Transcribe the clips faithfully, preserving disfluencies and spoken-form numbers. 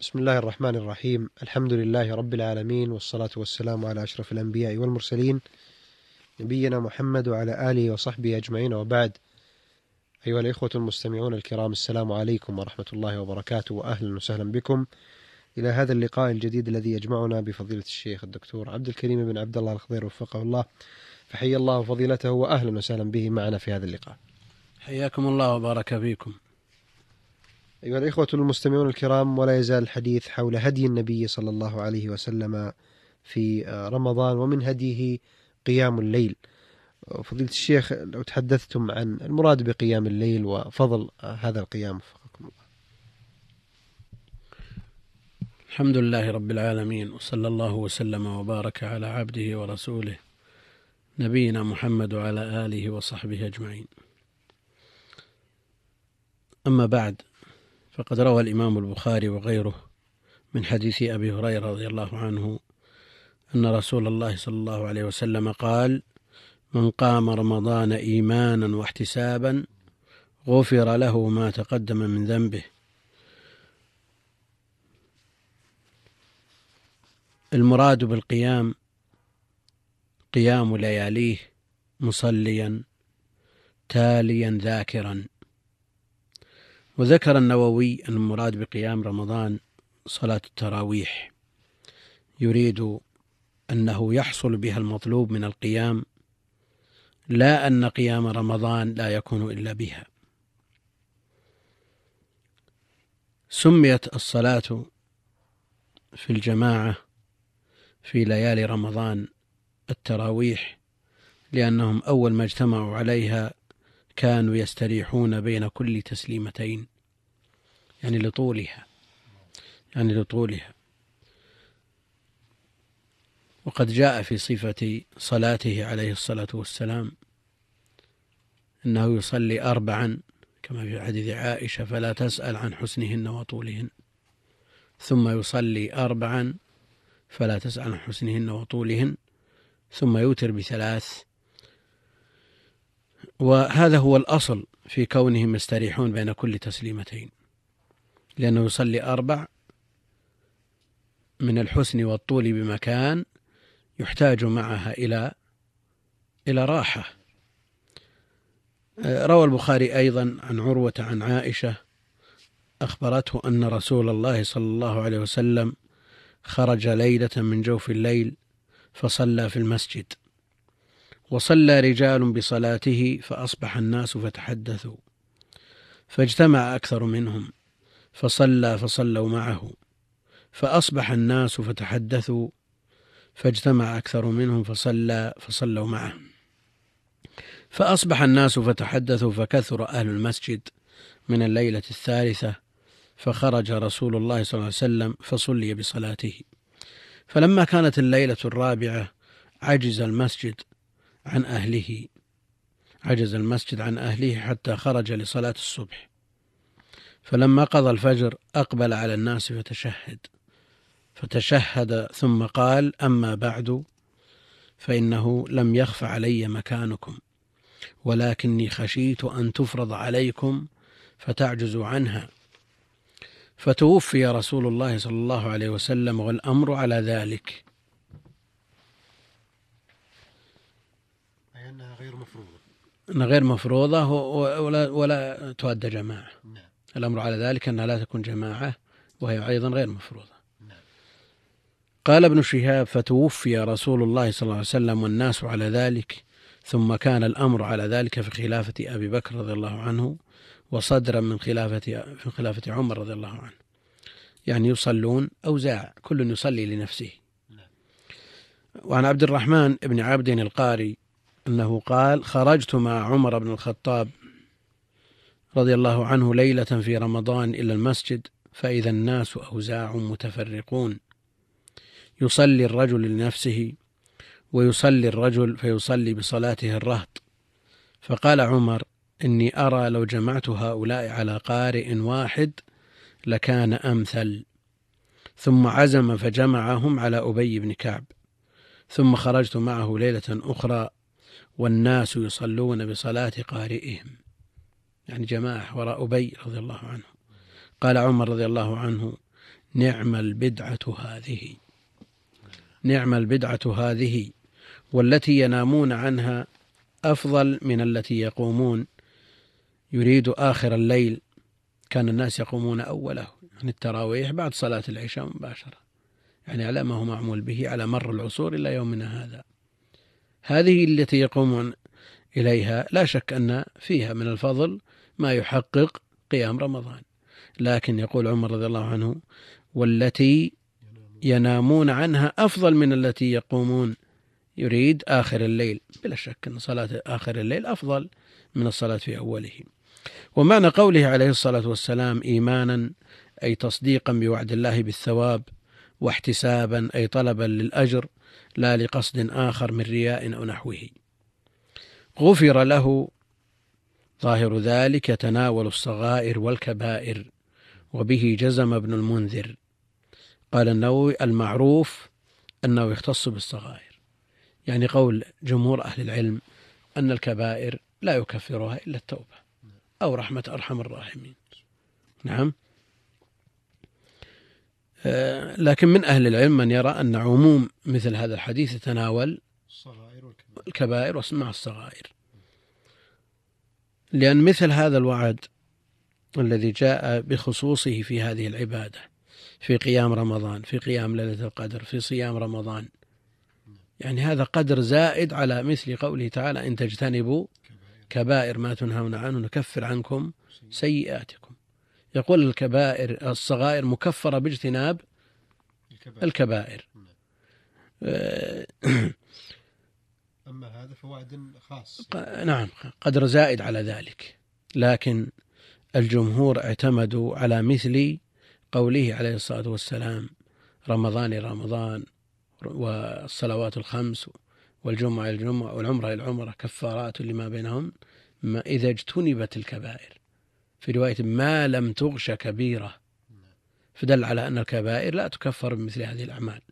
بسم الله الرحمن الرحيم. الحمد لله رب العالمين، والصلاة والسلام على أشرف الأنبياء والمرسلين نبينا محمد وعلى آله وصحبه أجمعين، وبعد. أيها الإخوة المستمعون الكرام، السلام عليكم ورحمة الله وبركاته، وأهلا وسهلا بكم إلى هذا اللقاء الجديد الذي يجمعنا بفضيلة الشيخ الدكتور عبد الكريم بن عبد الله الخضير وفقه الله. فحي الله فضيلته وأهلا وسهلا به معنا في هذا اللقاء. حياكم الله وبارك فيكم. أيها الإخوة المستمعون الكرام، ولا يزال الحديث حول هدي النبي صلى الله عليه وسلم في رمضان، ومن هديه قيام الليل. فضيلة الشيخ، لو تحدثتم عن المراد بقيام الليل وفضل هذا القيام وفقكم الله. الحمد لله رب العالمين، وصلى الله وسلم وبارك على عبده ورسوله نبينا محمد وعلى آله وصحبه أجمعين. أما بعد، فقد روى الإمام البخاري وغيره من حديث أبي هريرة رضي الله عنه أن رسول الله صلى الله عليه وسلم قال: من قام رمضان إيمانا واحتسابا غفر له ما تقدم من ذنبه. المراد بالقيام قيام لياليه مصليا تاليا ذاكرا. وذكر النووي أن المراد بقيام رمضان صلاة التراويح، يريد أنه يحصل بها المطلوب من القيام، لا أن قيام رمضان لا يكون إلا بها. سميت الصلاة في الجماعة في ليالي رمضان التراويح لأنهم أول ما اجتمعوا عليها كانوا يستريحون بين كل تسليمتين، يعني لطولها يعني لطولها وقد جاء في صفة صلاته عليه الصلاة والسلام إنه يصلي أربعا كما في حديث عائشة: فلا تسأل عن حسنهن وطولهن. ثم يصلي أربعا فلا تسأل عن حسنهن وطولهن، ثم يوتر بثلاث. وهذا هو الأصل في كونهم يستريحون بين كل تسليمتين، لأنه يصلي أربع من الحسن والطول بمكان يحتاج معها إلى إلى راحة. روى البخاري أيضا عن عروة عن عائشة أخبرته أن رسول الله صلى الله عليه وسلم خرج ليلة من جوف الليل فصلى في المسجد، وصلى رجال بصلاته فأصبح الناس فتحدثوا، فاجتمع أكثر منهم فصلى فصلوا معه، فأصبح الناس فتحدثوا، فاجتمع أكثر منهم فصلى فصلوا معه، فأصبح الناس فتحدثوا، فكثر أهل المسجد من الليلة الثالثة، فخرج رسول الله صلى الله عليه وسلم فصلي بصلاته. فلما كانت الليلة الرابعة عجز المسجد عن أهله عجز المسجد عن أهله حتى خرج لصلاة الصبح، فلما قضى الفجر أقبل على الناس فتشهد فتشهد ثم قال: أما بعد، فإنه لم يخف علي مكانكم، ولكني خشيت أن تفرض عليكم فتعجزوا عنها. فتوفي رسول الله صلى الله عليه وسلم والأمر على ذلك. أي أنها غير مفروضة أنها غير مفروضة ولا, ولا تؤدى جماعة. نعم. الأمر على ذلك أنها لا تكون جماعة، وهي أيضا غير مفروضة. نعم. قال ابن شهاب: فتوفي رسول الله صلى الله عليه وسلم والناس على ذلك، ثم كان الأمر على ذلك في خلافة أبي بكر رضي الله عنه، وصدرا من خلافة في خلافة عمر رضي الله عنه، يعني يصلون أوزاع، كل يصلي لنفسه. وعن عبد الرحمن بن عبد القاري أنه قال: خرجت مع عمر بن الخطاب رضي الله عنه ليلة في رمضان إلى المسجد، فإذا الناس أوزاع متفرقون، يصلي الرجل لنفسه ويصلي الرجل فيصلي بصلاته الرهط. فقال عمر: إني أرى لو جمعت هؤلاء على قارئ واحد لكان أمثل. ثم عزم فجمعهم على أبي بن كعب. ثم خرجت معه ليلة أخرى والناس يصلون بصلاة قارئهم، يعني جماعة وراء أبي رضي الله عنه. قال عمر رضي الله عنه: نعم البدعة هذه، نعم البدعة هذه، والتي ينامون عنها أفضل من التي يقومون. يريد آخر الليل، كان الناس يقومون أوله عن التراويح بعد صلاة العشاء مباشرة، يعني على ما هو معمول به على مر العصور إلى يومنا هذا. هذه التي يقومون إليها لا شك أن فيها من الفضل ما يحقق قيام رمضان، لكن يقول عمر رضي الله عنه: والتي ينامون عنها أفضل من التي يقومون. يريد آخر الليل، بلا شك أن صلاة آخر الليل أفضل من الصلاة في أوله. ومعنى قوله عليه الصلاة والسلام إيمانا أي تصديقا بوعد الله بالثواب، واحتسابا أي طلبا للأجر لا لقصد آخر من رياء أو نحوه. غفر له، ظاهر ذلك يتناول الصغائر والكبائر، وبه جزم ابن المنذر. قال النووي: المعروف أنه يختص بالصغائر، يعني قول جمهور أهل العلم أن الكبائر لا يكفرها إلا التوبة أو رحمة أرحم الراحمين. نعم. آه لكن من أهل العلم من يرى أن عموم مثل هذا الحديث يتناول الكبائر واسمع الصغائر، لأن مثل هذا الوعد الذي جاء بخصوصه في هذه العبادة، في قيام رمضان، في قيام ليلة القدر، في صيام رمضان، يعني هذا قدر زائد على مثل قوله تعالى: إن تجتنبوا كبائر ما تنهون عنه نكفر عنكم سيئاتكم. يقول الكبائر الصغائر مكفرة باجتناب الكبائر. أما هذا فوعد خاص، نعم، قدر زائد على ذلك. لكن الجمهور اعتمدوا على مثل قوله عليه الصلاة والسلام: رمضان رمضان، والصلوات الخمس، والجمعة الجمعة، والعمرة العمرة، كفارات لما بينهم ما إذا اجتنبت الكبائر. في رواية: ما لم تغش كبيرة، فدل على أن الكبائر لا تكفر بمثل هذه الأعمال.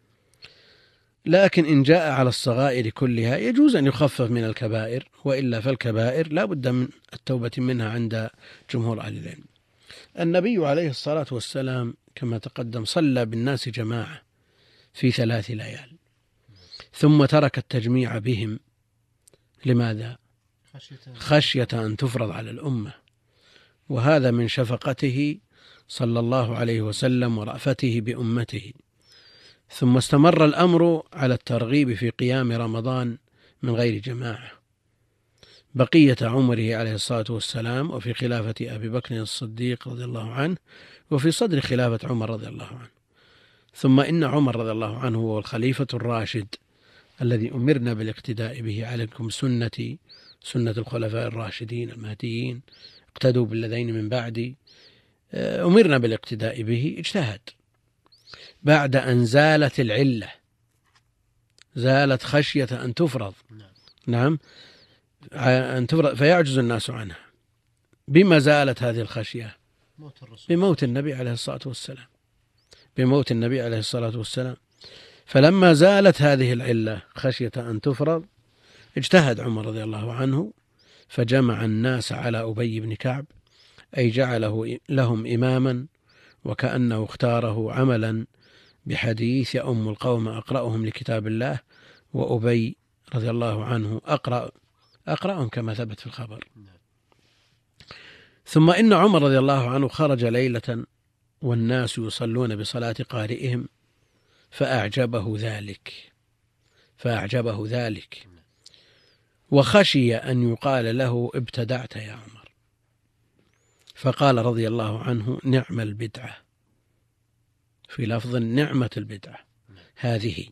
لكن إن جاء على الصغائر كلها يجوز أن يخفف من الكبائر، وإلا فالكبائر لا بد من التوبة منها عند جمهور أهل العلم. النبي عليه الصلاة والسلام كما تقدم صلى بالناس جماعة في ثلاث ليال، ثم ترك التجميع بهم. لماذا؟ خشية أن تفرض على الأمة، وهذا من شفقته صلى الله عليه وسلم ورأفته بأمته. ثم استمر الأمر على الترغيب في قيام رمضان من غير جماعة بقية عمره عليه الصلاة والسلام، وفي خلافة أبي بكر الصديق رضي الله عنه، وفي صدر خلافة عمر رضي الله عنه. ثم إن عمر رضي الله عنه هو الخليفة الراشد الذي أمرنا بالاقتداء به: عليكم سنتي سنة الخلفاء الراشدين المهديين، اقتدوا بالذين من بعدي. أمرنا بالاقتداء به. اجتهد بعد أن زالت العلة، زالت خشية أن تفرض، نعم أن تفرض فيعجز الناس عنها. بما زالت هذه الخشية؟ بموت النبي عليه الصلاة والسلام، بموت النبي عليه الصلاة والسلام. فلما زالت هذه العلة خشية أن تفرض، اجتهد عمر رضي الله عنه فجمع الناس على أبي بن كعب، أي جعله لهم إماما، وكأنه اختاره عملا بحديث: يؤم القوم أقرأهم لكتاب الله، وأبي رضي الله عنه أقرأ أقرأهم كما ثبت في الخبر. ثم إن عمر رضي الله عنه خرج ليلة والناس يصلون بصلاة قارئهم، فأعجبه ذلك فأعجبه ذلك وخشي أن يقال له: ابتدعت يا عمر. فقال رضي الله عنه: نعم البدعة، في لفظ نعمة البدعة هذه.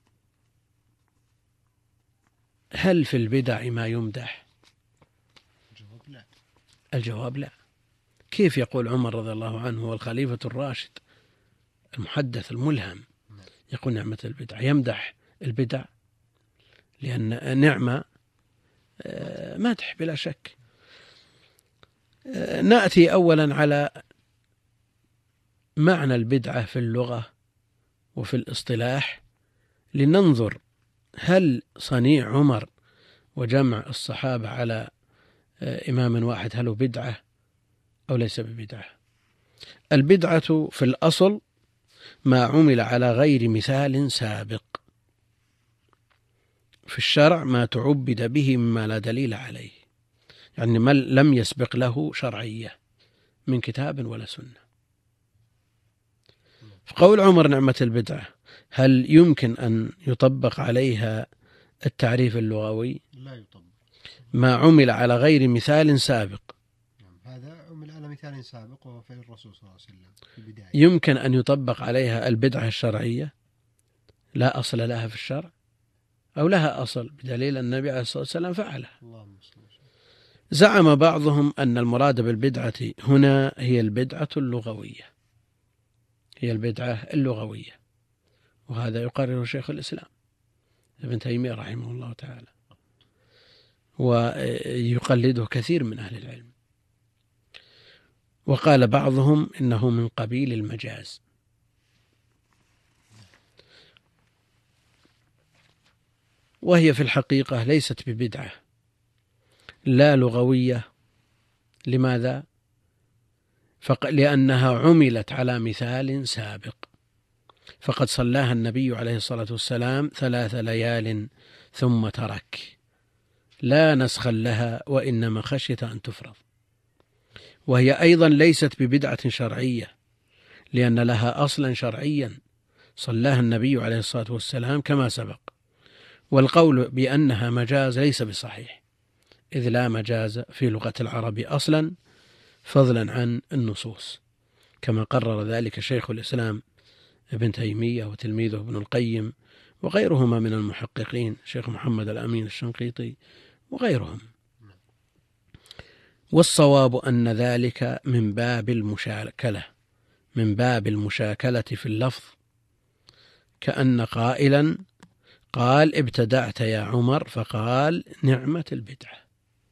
هل في البدع ما يمدح؟ الجواب لا. الجواب لا. كيف يقول عمر رضي الله عنه هو الخليفة الراشد المحدث الملهم يقول نعمة البدع؟ يمدح البدع، لأن نعمة مدح بلا شك. نأتي أولا على معنى البدعة في اللغة وفي الاصطلاح، لننظر هل صنيع عمر وجمع الصحابة على إمام واحد هل هو بدعة أو ليس ببدعة. البدعة في الأصل ما عمل على غير مثال سابق. في الشرع ما تعبد به مما لا دليل عليه، يعني ما لم يسبق له شرعية من كتاب ولا سنة. قول عمر نعمة البدعة، هل يمكن أن يطبق عليها التعريف اللغوي؟ لا يطبق. ما عمل على غير مثال سابق، هذا عمل على مثال سابق وهو فعل الرسول صلى الله عليه وسلم في البداية. يمكن أن يطبق عليها البدعة الشرعية لا أصل لها في الشرع، أو لها أصل بدليل أن النبي عليه الصلاة والسلام فعلها. زعم بعضهم أن المراد بالبدعة هنا هي البدعة اللغوية، هي البدعة اللغوية، وهذا يقرره شيخ الإسلام ابن تيمية رحمه الله تعالى، ويقلده كثير من أهل العلم. وقال بعضهم إنه من قبيل المجاز. وهي في الحقيقة ليست ببدعة لا لغوية. لماذا؟ فق... لأنها عملت على مثال سابق، فقد صلاها النبي عليه الصلاة والسلام ثلاث ليال ثم ترك، لا نسخا لها وإنما خشية أن تفرض. وهي أيضا ليست ببدعة شرعية، لأن لها أصلا شرعيا صلاها النبي عليه الصلاة والسلام كما سبق. والقول بأنها مجاز ليس بصحيح، إذ لا مجاز في لغة العرب أصلا فضلا عن النصوص، كما قرر ذلك شيخ الإسلام ابن تيمية وتلميذه ابن القيم وغيرهما من المحققين، شيخ محمد الأمين الشنقيطي وغيرهم. والصواب أن ذلك من باب المشاكلة، من باب المشاكلة في اللفظ، كأن قائلا قال ابتدعت يا عمر فقال نعمة البدعة.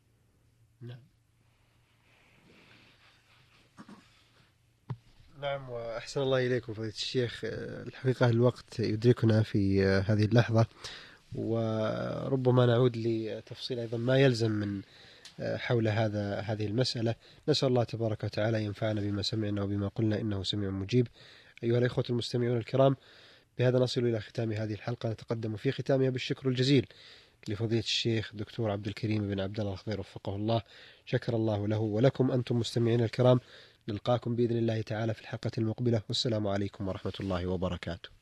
نعم، وأحسن الله إليكم فضيلة الشيخ. الحقيقة الوقت يدركنا في هذه اللحظة، وربما نعود لتفصيل أيضا ما يلزم من حول هذا هذه المسألة. نسأل الله تبارك وتعالى ينفعنا بما سمعنا وبما قلنا، إنه سميع مجيب. أيها الإخوة المستمعون الكرام، بهذا نصل إلى ختام هذه الحلقة. نتقدم في ختامها بالشكر الجزيل لفضيلة الشيخ دكتور عبد الكريم بن عبد الله الخضير وفقه الله. شكر الله له ولكم أنتم مستمعين الكرام. نلقاكم بإذن الله تعالى في الحلقة المقبلة، والسلام عليكم ورحمة الله وبركاته.